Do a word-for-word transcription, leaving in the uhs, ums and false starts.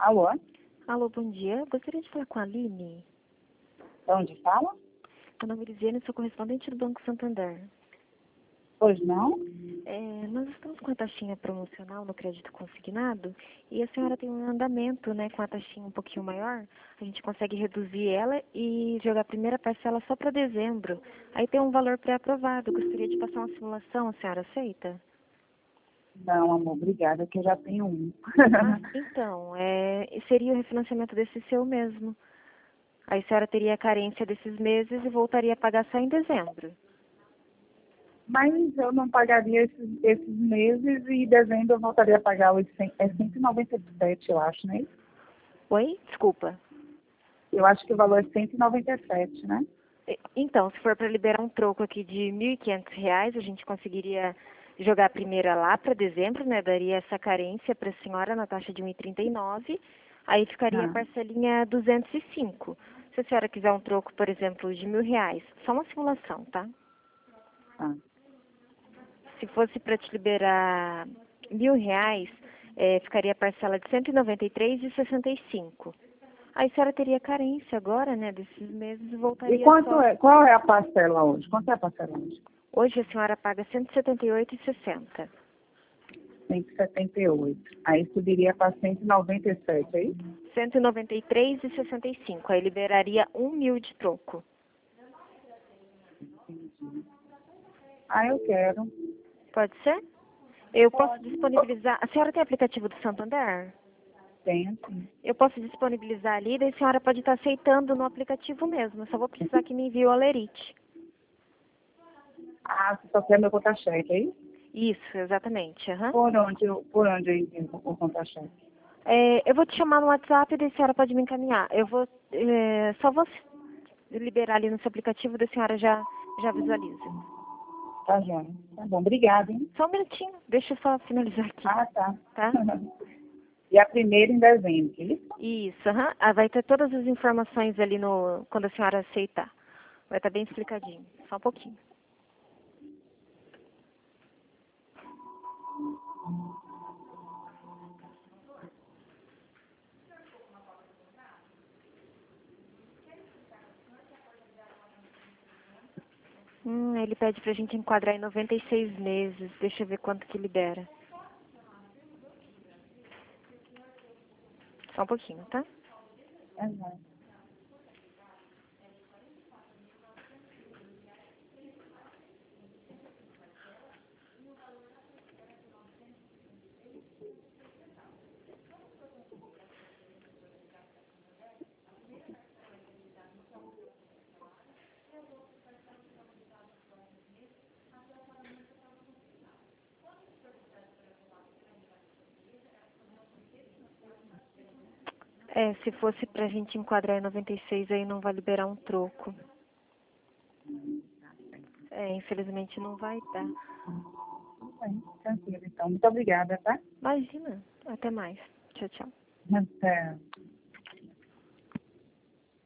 Alô? Alô, bom dia. Gostaria de falar com a Aline. De onde fala? Meu nome é Lisiane, sou correspondente do Banco Santander. Pois não? É, nós estamos com a taxinha promocional no crédito consignado e a senhora tem um andamento, né, com a taxinha um pouquinho maior. A gente consegue reduzir ela e jogar a primeira parcela só para dezembro. Aí tem um valor pré-aprovado. Gostaria de passar uma simulação, a senhora aceita? Não, amor, obrigada, que eu já tenho um. Ah, então, é, seria o refinanciamento desse seu mesmo. Aí a senhora teria a carência desses meses e voltaria a pagar só em dezembro. Mas eu não pagaria esses, esses meses e em dezembro eu voltaria a pagar oitocentos, é cento e noventa e sete, eu acho, né? Oi? Desculpa. Eu acho que o valor é cento e noventa e sete, né? E- Então, se for para liberar um troco aqui de mil e quinhentos reais, a gente conseguiria jogar a primeira lá para dezembro, né? Daria essa carência para a senhora na taxa de um e trinta e nove. Aí ficaria a Ah, parcelinha duzentos e cinco. Se a senhora quiser um troco, por exemplo, de mil reais, só uma simulação, tá? ah. Se fosse para te liberar mil reais, eh, ficaria a parcela de cento e noventa e três e sessenta e cinco. Aí a senhora teria carência agora, né, desses meses e E voltaria quanto só. é, qual é a parcela hoje? Quanto é a parcela hoje? Hoje a senhora paga cento e setenta e oito e sessenta. cento e setenta e oito. Aí subiria para cento e noventa e sete, aí? cento e noventa e três e sessenta e cinco. Aí liberaria um mil de troco. Ah, eu quero. Pode ser? Eu posso Pode. disponibilizar. A senhora tem aplicativo do Santander? Tenho, sim. Eu posso disponibilizar ali, daí a senhora pode estar aceitando no aplicativo mesmo. Eu só vou precisar que me envie o alerite. Ah, você só quer meu conta-cheque, aí? Isso, exatamente. Aham. Por onde eu, por onde eu envio o conta-cheque? É, eu vou te chamar no WhatsApp e daí a senhora pode me encaminhar. Eu vou, é, só vou liberar ali no seu aplicativo, da senhora já, já visualiza. Tá, Joana. Tá bom, obrigada, hein? Só um minutinho, deixa eu só finalizar aqui, Ah, tá. tá? E a primeira em dezembro, isso? Isso, aham. Ah, vai ter todas as informações ali no, quando a senhora aceitar. Vai estar bem explicadinho. Só um pouquinho. Hum, ele pede pra gente enquadrar em noventa e seis meses. Deixa eu ver quanto que libera. Só um pouquinho, tá? Uhum. É, se fosse pra gente enquadrar em noventa e seis, aí não vai liberar um troco. É, infelizmente não vai dar. Tudo bem, tranquilo, então. Muito obrigada, tá? Imagina. Até mais. Tchau, tchau. Até.